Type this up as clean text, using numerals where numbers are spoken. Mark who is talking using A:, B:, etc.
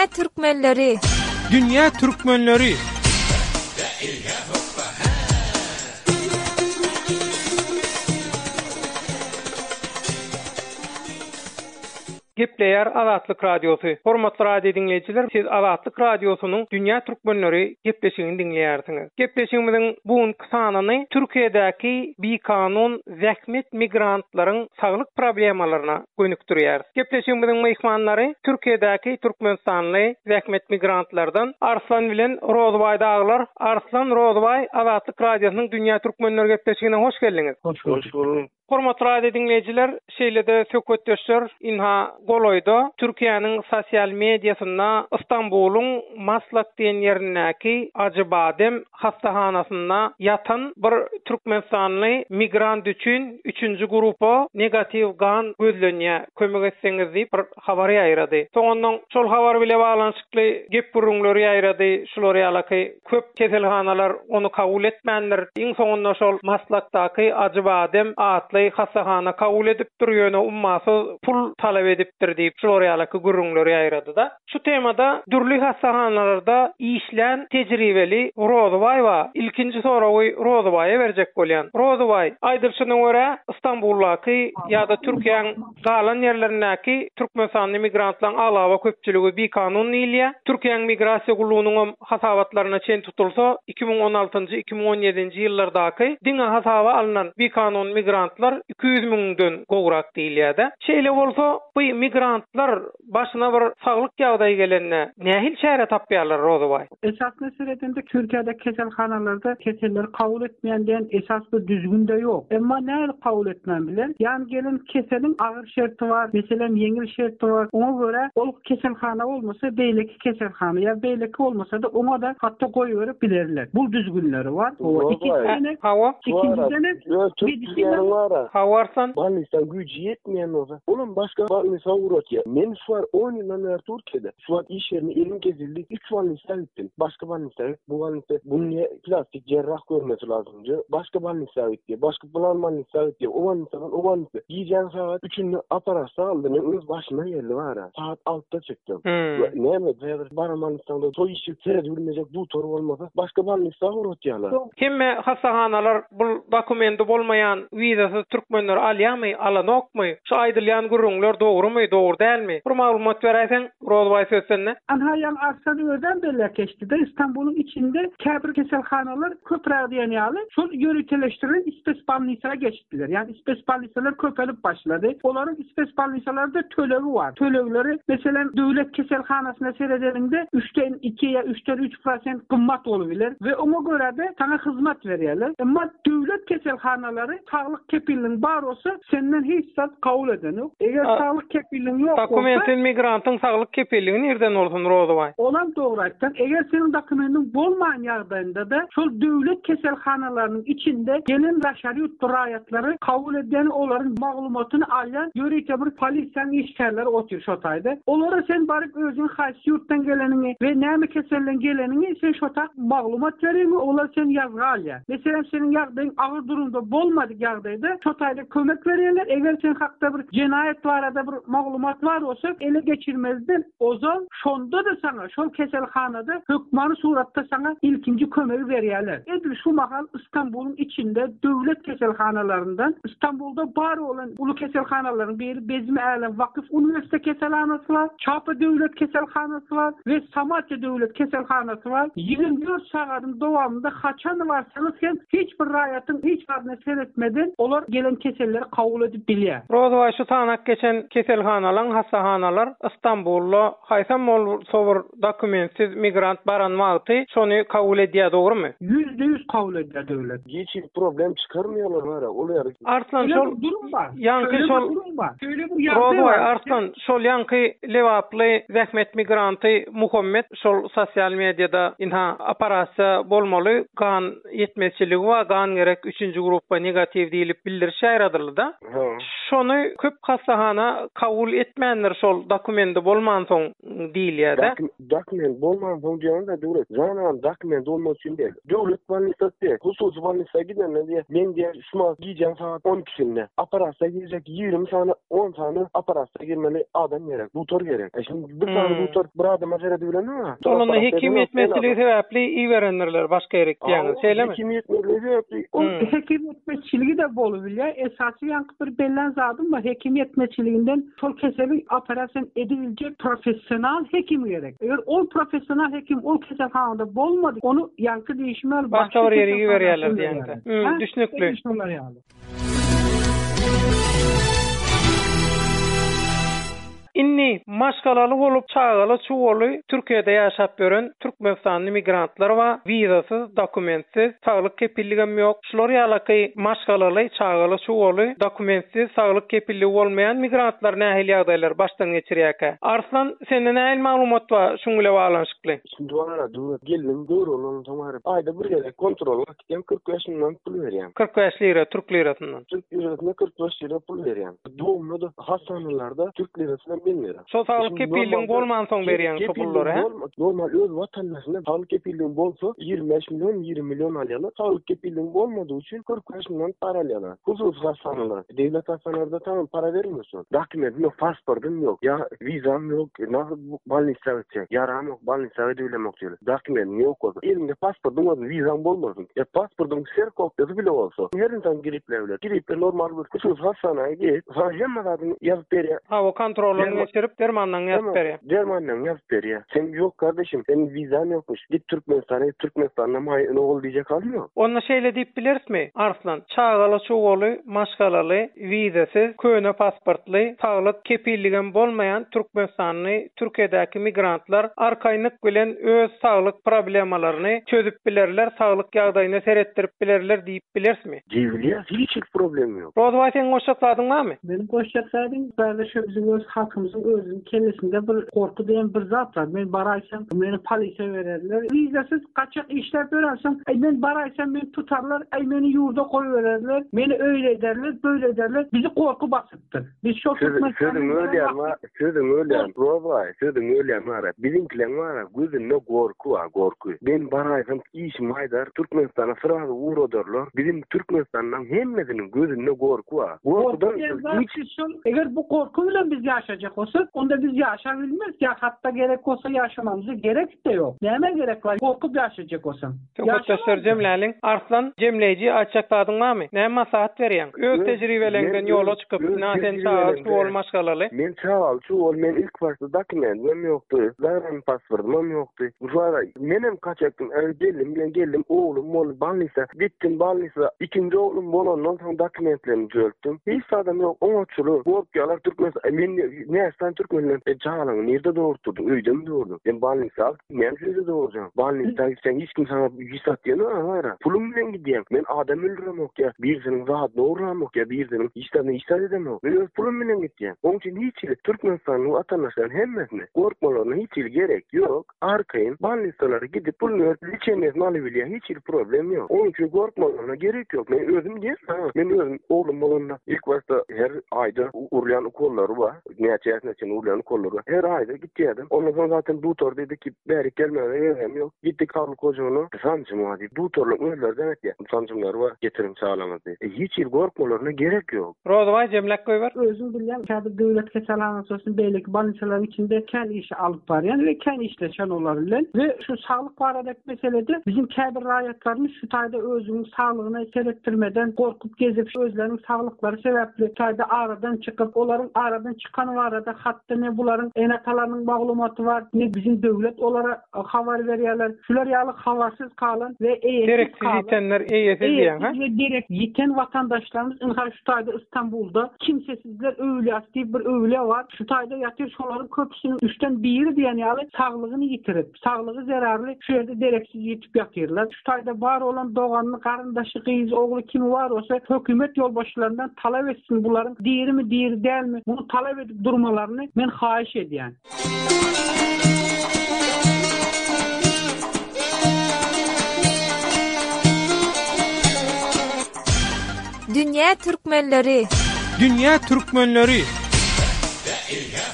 A: Dünya Türkmenleri.
B: Dünya Türkmenleri. Gepleyer Azatlyk Radiosu. Hormatly radio dinleyijiler, siz Azatlyk Radiosunyň Dünya Türkmenleri gepleşigini dinleýärsiňiz. Gepleşigimiziň bugunky sanyny Türkiýedäki bekanun zähmet migrantlaryň saglyk problemalaryna gönükdirýär. Gepleşigimiziň mehmanlary Türkiýedäki Türkmenistanly zähmet migrantlardan Arslan bilen Rozbay daglar. Arslan, Rozbay, Azatlyk Radiosunyň Dünya Türkmenleri gepleşigine hoş geldiňiz.
C: Hoş bulduk.
B: Hormatly radio dinleyijiler, şeýlede söhbetdeşler inha goloyda Türkiýanyň sosial mediasynda Istanbulyň Maslak diýen ýerinäki Acıbadem hastahanasyna ýatan bir Türkmenistanly migrant üçin 3-nji grupa negativ gan gözlenýär. Kömek etseňiz diýip bir habar ýaýrady. Soňondan şol habar bilen baglanşykly gep gurulary ýaýrady. Şolary ýaly köp keselhanalar onu kabul etmändir. Iň soňunda şol Maslakdaky Acıbadem hastahana kabul edip durýany ummasy pul talap edipdir diýip şolary ýaly gurulary ýaýrady da. Şu temada dürli hastahanalarda işlen tejribeli Rozbay we ilkinji sorawy Rozbaýa berjek bolýan. Rozbay, aýdyrşynyň görä Istanbuldaky ýa-da Türkiýanyň galan ýerlerindäki Türkmenistanly migrantlaryň alawa köpçüligi bekanun ýylýa. Türkiýanyň migrasiýa gulunyň hasabatlaryna çen tutulsa 2016-njy 2017-nji ýyllardaky diňe hasaba alynan bekanun migrantlar 200.000-den gowrak diýilýär. Şeýle bolsa, bu migrantlar başyna bir saglyk ýagdaýy gelende nähil çäre tapýarlar Rozbay?
C: Esas meselede Türkiýede keselhanalarda keseller kabul etmeýänden esas bir düzgünde ýok. Emma näme kabul etmän bilen? Ýani gelen keselin agyr şerti bar, meselem ýeňil şerti bar. Oňa görä ol keselhana bolmasa beýleki keselhana ýa beýleki bolmasa da oňa da hatda goýup bilerler. Bu düzgünleri bar. O ikincisi
B: hawa,
C: ikincisi
B: hawarsan
D: Balnistan gücü yetmeyen oza. Onun başka Balnistan uğrat ya. Men şu var 10 yıldan beri Türkiye'de. Şu var iş yerine elim gezildi. 3 Balnistan gittim. Başka Balnistan. Bu Balnistan. Bunun plastik cerrah görmesi lazımcı. Başka Balnistan gitti. Başka Balnistan gitti. O Balnistan. Yiyeceğin saat 3'ünü aparatsa aldım. Öz başına geldi var ha. Saat 6'da çıktım. Ne mi? Bana Balnistan'da soy işi seyredilmeyecek bu tor olmasa. Başka Balnistan uğrat yalar.
B: Kimme hastahanalar bu dokumenti bolmayan vizasy Türkmenler alýarmy, alanokmy? Şu aýdylýan gurulňlar dogrumy, dogry dälmi? Bir maglumat berýäň, Rozbay sözsenne.
C: Anhaýan Arslan öden belli geçti de İstanbul'un içinde käbir keselhanalar köprä diýen ýaly. Şol ýöreteleşdirilen İspesbalnisaga geçdiler. Yani İspesbalnisalar köpelip başladı. Olaryň İspesbalnisalarda tölewi var. Төлewleri meselem döwlet keselhanasyna seredelinde 3'ten 2 ýa 3'ten 3% gymmat bolabilir we oňa görä de sana hyzmat berýärler. Emma döwlet keselhanalary saglyk kepilliğin bar olsa senden hiç zat kabul eden yok. Eğer sağlık kepilliğin yok olsa
B: dokumentin migrantın sağlık kepilliği nereden olsun Rozbay?
C: Olan doğraytan eğer senin dokumentin bolmayan ýagdaýynda da şol döwlet keselhanalarynyň içinde gelen raşaryut durayatları kabul eden olaryň maglumatyny alýan ýöreýte bir polisiýanyň işgärleri otur şotaýda. Olara sen baryp özüň haýsy ýurtdan gelenini we näme kesellen gelenini sen şota maglumat berýärmi? Olar sen ýazga alýar. Meselem senin ýagdaýyň agyr durumda bolmady ýagdaýda şotaýda kömek berýärler. Eger sen hakda bir cinayet barada bir maglumat var olsa ele geçirmezden ozan şonda da sana şol keselhanada hökmany suratda sana ilkinji kömegi berýärler. Edil şu mahal İstanbul'un içinde döwlet keselhanalarından İstanbul'da bar olan ulu keselhanaların biri Bezmi Alem Vakıf Üniversite keselhanası var, Çapa Döwlet keselhanası var ve Samatya Döwlet keselhanası var. 24 saatın dowamında haçan varsanız sen hiçbir raýatyn hiç barına seretmeden olar gelen keselleri kabul edip bilýär.
B: Rozbay, şu tanak geçen keselhanalar, hastahanalar İstanbul'da haýsam bol sowur dokumentsiz migrant baranmagy şonu kabul edýär, dogrymy?
C: %100 kabul edýär döwlet.
D: Hiç problem çıkarmıyorlar var ha. Oluyor.
B: Arslan şol ýanky şol Rozbay, Arslan şol ýanky lewaply zähmet migranty Muhammed şol sosial mediada inha aparasiýa bolmaly, gan yetmezçiligi we gan gerek 3-nji gruppa negativ diýilip bildirişär da. Şonu köp hastahana kabul kabul etmeýänler şol dokumenti bolman soň diýil ýa-da.
D: Dokument bolman soň diýende döwlet zanan dokument bolmak üçin değil. Döwlet administrasiýa, hususy administrasiýa gidenler diýe men diýe şuma giýen saat 12-sinde aparatsa girecek 20 sany 10 sany aparatsa girmeli adam gerek, dutor gerek. Şimdi bir tane dutor bir adama beredi bilenmi?
B: Onu hekimiyet meselesi sebäpli iýerenlerler başga gerek diýen şeýlemi?
D: Hekimiyet meselesi
C: o hekimiyet meselesi de bolu bilýär. Esasy ýanky bir bellen zadym var. Hekimiyet meseliginden şol keseli operasiýa ediljek professional hekim gerek. Eger ol professional hekim ol keselhanada bolmady, onu ýanky diýişmeli
B: başga bir ýere berýärler diýende. Düşnükli. Inni maşgalaly bolup çağaly çuwaly Türkiýede ýaşap beren türkmenistanly migrantlar we wizasyz, dokumentsiz, saglyk kepilligem ýok. Şular ýaly maşgalaly çağaly çuwaly dokumentsiz, saglyk kepilligi bolmaýan migrantlar nähili ýagdaýlar başdan geçirýär. Arslan, senden näil maglumat bar şuňla baglanyşykly?
D: Şimdi wara geldim dur olan tamary. Ayda bir kere kontrol etdim 45 milyon pul berýän.
B: 45 lira Türk lirasından.
D: Türk lirasına 45 lira pul berýän. Doğumda hastanalarda Türk lirasına bilmiyorum.
B: So sağlık kepilliğin bolman soň berýän şu pulları, he?
D: Normal öz vatandaşyna sağlık kepilliğin bolsa 25 milyon 20 milyon alýarlar. Sağlık kepilliğin bolmadyğı üçin 45 milyon para alýarlar. Hususy hastanalar, devlet hastanalarda tamam para vermiyorsun. Dokumentim yok, pasportum yok, ya vizam yok, nasıl balnisa ötecek, yaram yok, balnisa ödeýlemek diýer. Dokumentim yok olsa, elimde pasportum var, vizam bolmasın. Ya pasportum serkopyasy bile olsa, her insan giripler. Giripler normal bir hususy hastanaya git, hemmelerden ýazyp berýär.
B: Ha, o kontrolünü geçirip dermandan ýazyp berýär.
D: Dermandan ýazyp berýär. Sen yok kardeşim, senin vizan yokmuş. Git Türkmenistan'a maýyny ol diýecek haly ýok.
B: Onu şeýle diýip bilersmi? Arslan, çağaly çuwaly, maşgalaly, wizasyz, köne pasportly, saglyk kepilligem bolmaýan Türkmenistanly, Türkiýedäki migrantlar arkaýnyk bilen öz saglyk problemalaryny çözüp bilerler, saglyk ýagdaýyny seretdirip bilerler diýip bilersmi?
D: Diýilýär, hiç problem ýok.
B: Rozway, sen goşatladyňmy?
C: Benim goşatladym, bizim öz halkymyzyň özüniň kendisinde bir korku diýen bir zat var. Men baraýsam, meni polisiýa bererler. Wizasyz kaçak işler berarsam, men baraýsam meni tutarlar, meni ýurda goýbererler. Meni öýle ederler, böyle ederler. Bizi korku basypdyr. Biz şol
D: sözüm ölýär. Rozway, sözüm ölýär. Bizimkiler var, gözünde korku. Ben baraýsam iş maýdar Türkmenistan'a sıragy uğradarlar. Bizim Türkmenistan'dan hemmesinin gözünde korku var. Korkudan
C: eger bu korku bilen biz ýaşajak olsak, onda biz ýaşabilmez. Ya hatta gerek olsa ýaşamamyza gerek de ýok. Näme gerek var? Korkup ýaşajak olsam.
B: Köpçeler Cemläliň Arslan jemleýiji açıkladyňmy? Näme maslahat berýän? Öz tejribelerinden ýola çykyp, näsen çağaly çuwaly maşgalaly.
D: Men çağaly çuwaly, men ilk başda dokumentim ýokdy. Zaran pasportum ýokdy. Şuara menem kaçaktym, geldim, oğlum balnisa, gittim balnisa. İkinci oğlum bolandan soň dokumentlerimi jöltdim. Hiç adam ýok, oňçuly. Gorkýarlar Türkmenistan, men nästan Türkmenler çağalyň nerede doğurtdy? Öýde mi doğurdy? Ben balnisa, men şeýle doğurjam. Balnisa sen hiç kim sana ýysat ýa-da, pulum bilen gidýän. Men adam öldüremek ýa, birisiniň zahat doğuramak ýa, birisiniň işler edemek. Men öz pulum bilen gidýän. Oň üçin hiç Türkmenistanyň watandaşlaryň hemmesine gorkmalaryna hiç gerek ýok. Arkaýyn balnisalara gidip pulunu liçenlerini alybilýär. Hiç problem ýok. Oň üçin gorkmalaryna gerek ýok. Men özüm diýerim. Men özüm oğlum bolanna ilk başta her aýda urlayan kollary bar. Näçe için urlayan kollary. Her aýda gitdim. Ondan soň zaten dutor dedi ki, "Bäri gelmeli, ýok." Gitdik Karl Kojaňa. Sanjym wadi. Dutorlyk öýler demek ýa. Sanjymlar bar, getirin çağlamazy. Hiç gorkmalaryna gerek ýok.
B: Rozway jemläp goýber.
C: Özüm bilýän, şäher döwlet keselhanasynyň beýleki balnisalar içinde kän işi alyp barýan we kän işleşen olar bilen we şu saglyk baradaky meselede bizim käbir raýatlarymyz şu taýda özüniň saglygyny seretdirmeden gorkup gezip özleriniň saglyklary sebäpli taýda aradan çykyp olaryň aradan çykany barada hatda ne bularyň enatalarynyň maglumaty var, ne bizim döwlet olara habar berýärler. Şular ýaly habarsyz kalan we
B: gereksiz ýitenler diýen, ha?
C: Direkt ýiten watandaşlarymyz inhar şu taýda İstanbulda kimsesizler öýle diýip bir öýle var. Şu taýda ýatyr, şolaryň köpüsiniň 3den biri diýen ýaly saglygyny ýitirip, saglygy zerarly şu ýerde dereksiz ýetip ýatyrlar. Şu taýda bar olan doganyny garyndaşy, gyz, ogly kim bar bolsa hökümet ýolbaşçylaryndan talap etsin bularyň diýerimi, diýeri dälmi? Bunu talap edip durmalaryny men haýyş edýän.
A: Dünya Türkmenleri.
B: Dünya Türkmenleri.
A: hey,